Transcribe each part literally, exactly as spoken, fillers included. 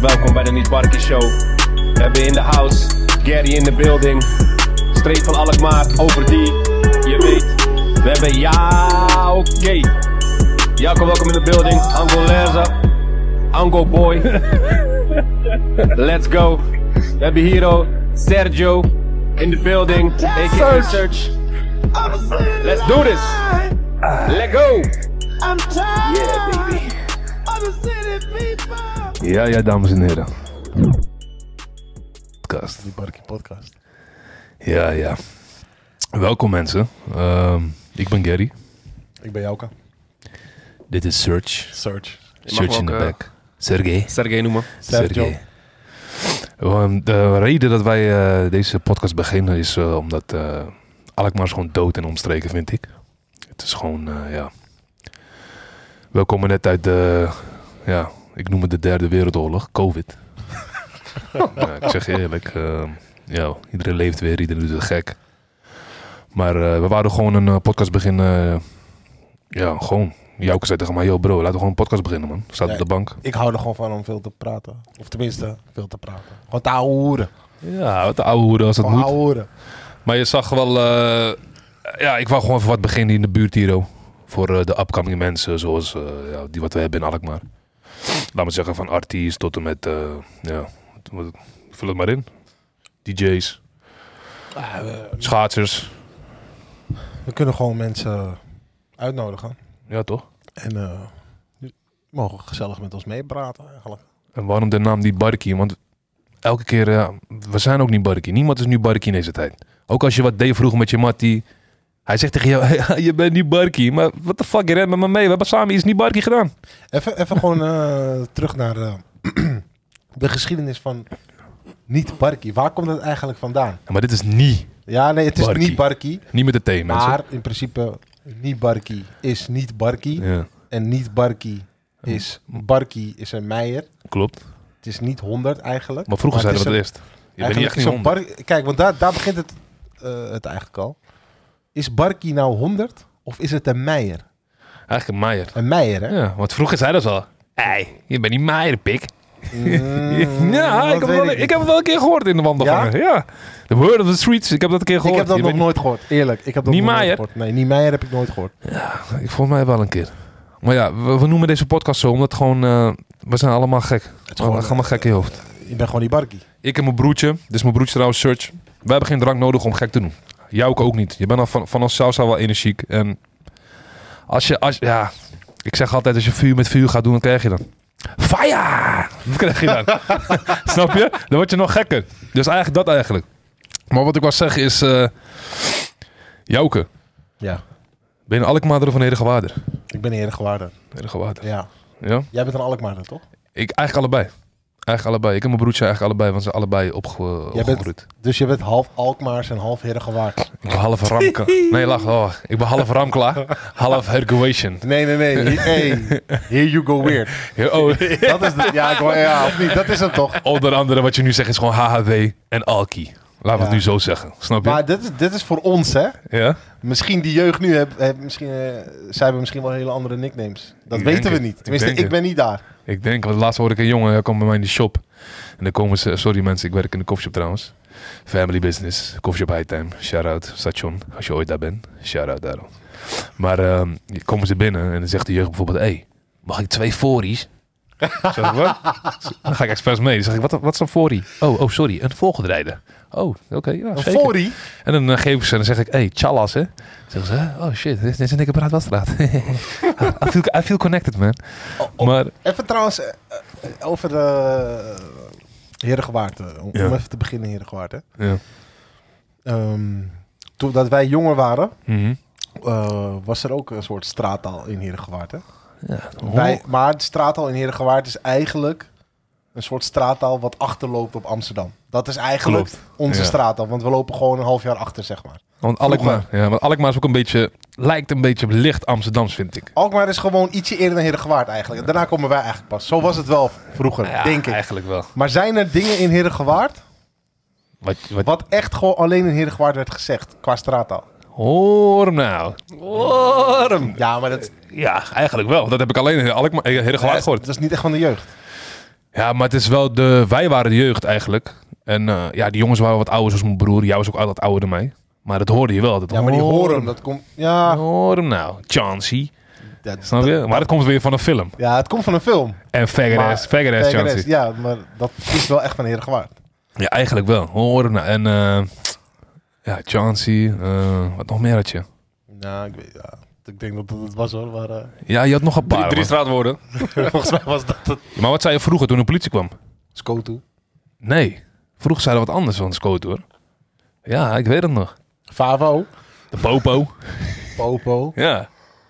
mensen, welkom bij de Niet Barkie Show. We hebben in de house, Gary in de building. Streep van Alkmaar, over die, je weet. We hebben ja, oké. Okay. Jacco, welkom in de building. Angoleza, Ango Boy. Let's go. We hebben hier ook Sergio in de building, a k a. Search. Let's do this. Let's go. Yeah, baby. Ja, ja, dames en heren. Podcast. Die Barkie podcast. Ja, ja. Welkom mensen. Uh, ik ben Gary. Ik ben Jouka. Dit is Search. Search. Search in the back. Sergey. Sergey noemen. Sergio. Um, de reden dat wij uh, deze podcast beginnen is uh, omdat uh, Alkmaar is gewoon dood en omstreken, vind ik. Het is gewoon, uh, ja... We komen net uit de, ja, ik noem het de derde wereldoorlog, COVID. Ja, ik zeg je eerlijk, uh, ja, iedereen leeft weer, iedereen doet het gek. Maar uh, we wouden gewoon een uh, podcast beginnen, uh, ja, gewoon. Jouke zei tegen mij, yo bro, laten we gewoon een podcast beginnen, man. Staat Ja, op de bank. Ik hou er gewoon van om veel te praten. Of tenminste, veel te praten. Gewoon te ouwe hoeren. Ja, wat de oude hoeren als het Gewoon moet. ouwe hoeren. Maar je zag wel, uh, ja, ik wou gewoon even wat beginnen in de buurt hier, oh. Voor uh, de upcoming mensen zoals uh, ja, die wat we hebben in Alkmaar. Laat me zeggen van artiest tot en met, uh, ja, wat, vul het maar in. D J's, Ah, we, schaatsers. we kunnen gewoon mensen uitnodigen. Ja, toch? En uh, die mogen gezellig met ons meepraten eigenlijk. En waarom de naam niet Barkie? Want elke keer, uh, we zijn ook niet Barkie. Niemand is nu Barkie in deze tijd. Ook als je wat deed vroeger met je mattie. Hij zegt tegen jou, je bent niet Barkie. Maar what the fuck, je rent met me mee. We hebben samen iets niet Barkie gedaan. Even, even gewoon uh, terug naar uh, de geschiedenis van niet Barkie. Waar komt dat eigenlijk vandaan? Ja, maar dit is niet. Ja, nee, het is Barkie. niet Barkie. Niet met de T, mensen. Maar in principe, niet Barkie is niet Barkie. Ja, En niet Barkie is... Barkie is een meijer. klopt. Het is niet honderd eigenlijk. Maar vroeger Maar zeiden we het het is eerst. Je bent niet echt is niet een honderd. bar- Kijk, want daar, daar begint het, uh, het eigenlijk al. Is Barkie nou honderd of is het een meijer? Eigenlijk een Meijer. Een meijer, hè? Ja, want vroeger zeiden ze al. Hé, je bent niet Meijer, pik. Mm, Ja, dat ik heb, weet wel, ik ik, niet. heb het wel een keer gehoord in de wandelgangen. Ja? The word of the streets, ik heb dat een keer gehoord. Ik heb dat Je nog bent nooit gehoord, eerlijk. Ik heb dat Niet nog nooit Meijer? gehoord. Nee, niet meijer heb ik nooit gehoord. niet- Ik volgens mij wel een keer. Maar ja, we, we noemen deze podcast zo, omdat gewoon... Uh, we zijn allemaal gek. Het is We gaan allemaal gek in je hoofd. Je bent gewoon die Barkie. Ik en mijn broertje, dit is mijn broertje trouwens, Search. Wij hebben geen drank nodig om gek te doen. Jouke ook niet. Je bent al van, van ons zelfs al wel energiek. En als je, als, ja, ik zeg altijd, als je vuur met vuur gaat doen, wat krijg je dan? Fire! Wat krijg je dan? Snap je? Dan word je nog gekker. Dus eigenlijk dat eigenlijk. Maar wat ik wil zeggen is, uh, Jouke, Ja. ben je een Alkmaarder of een Herengewaarder? Ik ben een Herengewaarder. Herengewaarder. Ja. Ja? Jij bent een Alkmaarder, toch? Ik eigenlijk allebei. Eigenlijk allebei. Ik en mijn broertje eigenlijk allebei, want ze zijn allebei opge Jij bent- opgegroeid. Dus je bent half Alkmaars en half Herengewaard. Ik ben half Ramka. Nee, lach. Oh, ik ben half Ramkla, half Hergoation. Nee, nee, nee. He- Hey, here you go weird. Oh, Dat is de, ja, ik wou- ja, of niet? Dat is hem toch? onder andere wat je nu zegt is gewoon H H W en Alki. Laten we Ja. het nu zo zeggen. Snap je? Maar dit is, dit is voor ons, hè? Ja? Misschien die jeugd nu, heb, heb misschien, uh, zij hebben misschien wel hele andere nicknames. Dat Ik weten denk we het. niet. Ik Tenminste, denk ik, het. ben niet daar. Ik denk, want laatst hoorde ik een jongen, hij kwam bij mij in de shop. En dan komen ze, sorry mensen, ik werk in de koffieshop trouwens. Family business, koffieshop Hightime, shout-out, station, als je ooit daar bent. Shout-out daarom. Maar uh, komen ze binnen en dan zegt de jeugd bijvoorbeeld, hé, hey, mag ik twee fories? Zeg ik, wat? Dan ga ik expres mee. Dan zeg ik, wat, wat is een forie? Oh, oh, sorry, een volgedrijde. Oh, oké, okay, ja, Een zeker. forie? En dan uh, geef ik ze en dan zeg ik, hey, tjallas, hè. Dan zeggen ze, oh shit, dit is een dikke Braadwasstraat. I, feel, I feel connected, man. Oh, oh, Maar, Even trouwens, uh, uh, over de uh, Herengewaard. uh, om, Ja. om even te beginnen, Herengewaard. Hè. ja. Um, toen dat wij jonger waren, Mhm. uh, was er ook een soort straattaal in Herengewaard. Hè. Ja, Wij, maar de straattaal in Herengewaard is eigenlijk een soort straattaal wat achterloopt op Amsterdam. Dat is eigenlijk Klopt. onze Ja. straattaal, want we lopen gewoon een half jaar achter, zeg maar. Want Alkmaar, ja, want Alkmaar is ook een beetje, lijkt een beetje licht Amsterdams, vind ik. Alkmaar is gewoon ietsje eerder dan Herengewaard eigenlijk. Daarna komen wij eigenlijk pas. Zo was het wel vroeger, Ja, denk ik. eigenlijk wel. Maar zijn er dingen in Herengewaard Wat, wat, wat echt gewoon alleen in Herengewaard werd gezegd qua straattaal? Hoor hem nou. Hoor hem. Ja, maar dat, Ja, eigenlijk wel. Dat heb ik alleen in Alkmaar, Herengewaard dat gehoord. is niet echt van de jeugd. Ja, maar het is wel de... Wij waren de jeugd eigenlijk. En uh, ja, die jongens waren wat ouder zoals mijn broer. Jij was ook altijd ouder dan mij. Maar dat hoorde je wel. Dat Ja, maar die horen hem. Dat komt... Ja. Hoor hem nou. Chauncey. Ja, Snap je? dat, maar dat dat komt weer van een film. Ja, het komt van een film. En Faggot-ass. Faggot-ass Chauncey. Ja, maar dat is wel echt van Herengewaard. Ja, eigenlijk wel. Hoor hem nou. En uh, ja, Chauncey. Uh, wat nog meer had je? Nou, ik weet... Ja. Ik denk dat het was hoor. Maar, uh... Ja, je had nog een paar. Drie, drie straatwoorden. Volgens mij was dat het. Maar wat zei je vroeger toen de politie kwam? Skotu. Nee. Vroeger zeiden we wat anders van Scoot hoor. Ja, ik weet het nog. Favo. De Popo. Popo. Ja.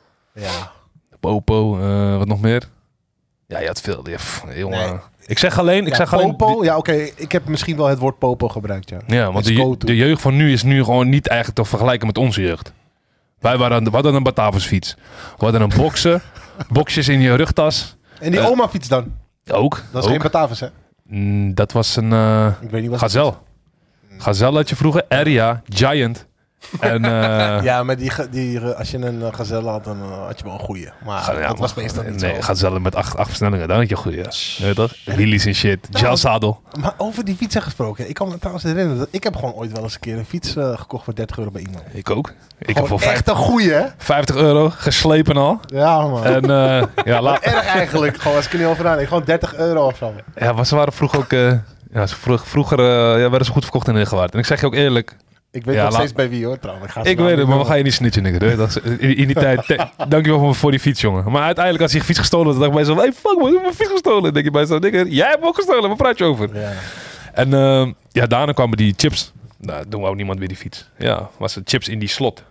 Ja. De Popo. Uh, wat nog meer? Ja, je had veel. Ja, pff, jongen. Nee. Ik zeg alleen... Ik Ja, zeg Popo? alleen Ja, oké. Okay. Ik heb misschien wel het woord Popo gebruikt, ja. ja, want En de, Skotu. de jeugd van nu is nu gewoon niet eigenlijk te vergelijken met onze jeugd. Wij waren, we hadden een Batavusfiets. We hadden een boksen. Boxjes in je rugtas. En die Uh, oma fiets dan? Ook. Dat is ook. geen Batavus, hè? Mm, dat was een uh, Ik weet niet wat Gazelle. Gazelle had je vroeger. Aria. Giant. En, uh, Ja, maar die, ge- die, uh, als je een uh, Gazelle had, dan uh, had je wel een goeie. Maar Ga- ja, dat was maar- meestal niet Nee, zo. Gazelle met acht, acht versnellingen. Dan had je goed, ja. Weet je toch? Wheelies en shit. Nou, Gel-zadel. Maar over die fietsen gesproken. Ik kan me trouwens herinneren dat ik heb gewoon ooit wel eens een keer een fiets uh, gekocht voor dertig euro bij iemand. Ik ook. Ik Gewoon heb voor vijf- echt een goeie, hè? vijftig euro geslepen al. Ja, man. En uh, ja, la- Erg eigenlijk. Gewoon als ik er niet over nadenk. Gewoon dertig euro of zo. ja, maar ze waren vroeger ook... Uh, ja, ze vroeg, vroeger uh, ja, werden ze goed verkocht in Heergewaard. En ik zeg je ook eerlijk... Ik weet Ja, nog laat- steeds bij wie hoor, trouwens. Ik, ga ze Ik nou weet het, niet maar we gaan je niet snitchen, nigga. hè. Dat is, in, in die tijd... Te, dankjewel voor die fiets, jongen. Maar uiteindelijk als je fiets gestolen had, dacht ik bij zo... Hey, fuck man, ik heb mijn fiets gestolen. Dan denk je bij zo... Nigga, jij hebt hem ook gestolen. Waar praat je over? noemen. Ja. En uh, ja, daarna kwamen die chips. Nou, toen wou niemand weer die fiets. Ja, was het chips in die slot.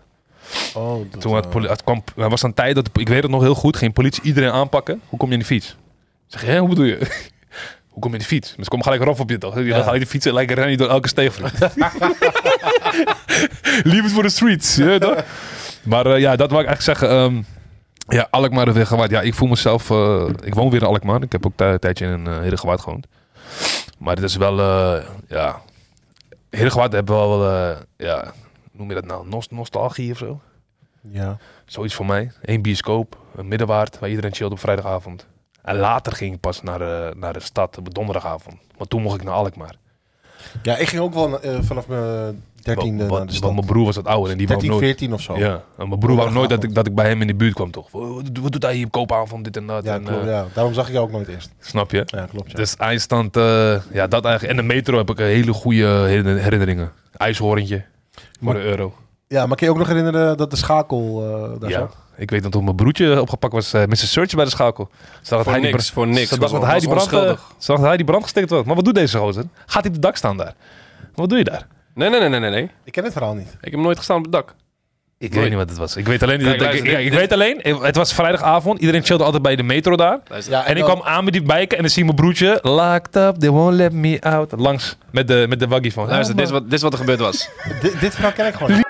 Oh, dat, Toen had uh, poli- het kwam, er was een tijd dat, de- ik weet het nog heel goed, ging politie iedereen aanpakken. Hoe kom je in de fiets? Ik zeg, hè, hoe bedoel je? Hoe kom je in de fiets? Dus kom gelijk rof op je toch? Die Ja. gaan gelijk de fietsen, lijken rennen door elke steeg. Leave it for the streets, ja, toch? Maar uh, ja, dat wou ik eigenlijk zeggen. Um, ja, Alkmaar de Heergewaard. Ja, ik voel mezelf, uh, ik woon weer in Alkmaar. Ik heb ook een tijdje in uh, Heergewaard gewoond. Maar dit is wel, uh, ja, Heergewaard hebben we wel, uh, ja, hoe noem je dat nou? Nost- nostalgie of zo? Ja. Zoiets voor mij. Eén bioscoop, een middenwaard, waar iedereen chillde op vrijdagavond. En later ging ik pas naar, uh, naar de stad op donderdagavond. Want toen mocht ik naar Alkmaar. Ja, ik ging ook wel uh, vanaf mijn dertiende Want- naar de want stad. mijn broer was wat ouder en die wou dertien, nooit... veertien of zo. Ja, en mijn broer wou nooit dat ik, dat ik bij hem in de buurt kwam, toch? Wat, wat doet hij hier op koopavond, dit en dat? Ja, en, klopt, uh, ja. Daarom zag ik jou ook nooit eerst. Snap je? Ja, klopt. Ja. Dus eindstand, uh, ja, dat eigenlijk. En de metro heb ik een hele goede herinner- herinneringen. IJshoorntje voor Maar- de euro. Ja, maar kan je ook nog herinneren dat de schakel uh, daar Ja. zat? Ik weet dat toen mijn broertje opgepakt was, uh, mister Search bij de schakel. Ze dacht dat Voor hij die niks, bra- voor niks. Ze dacht Was dat on- hij was die brand, uh, onschuldig. ze dacht dat hij die brand gestikt had. Maar wat doet deze gozer? Gaat hij op het dak staan daar? Wat doe je daar? Nee, nee, nee, nee, nee, nee. Ik ken het verhaal niet. Ik heb nooit gestaan op het dak. Ik Nee. weet niet wat het was. Ik weet alleen, Kijk, dat, ik, luister, ik, dit- ik dit- weet alleen, het was vrijdagavond. Iedereen chillde altijd bij de metro daar. Luister. Ja, En ik dan- kwam aan met die biken en dan zie je mijn broertje locked up, they won't let me out. Langs met de, met de waggie van. Luister, Ja, dit, is wat, dit is wat er gebeurd was. Dit, dit verhaal ken ik gewoon niet.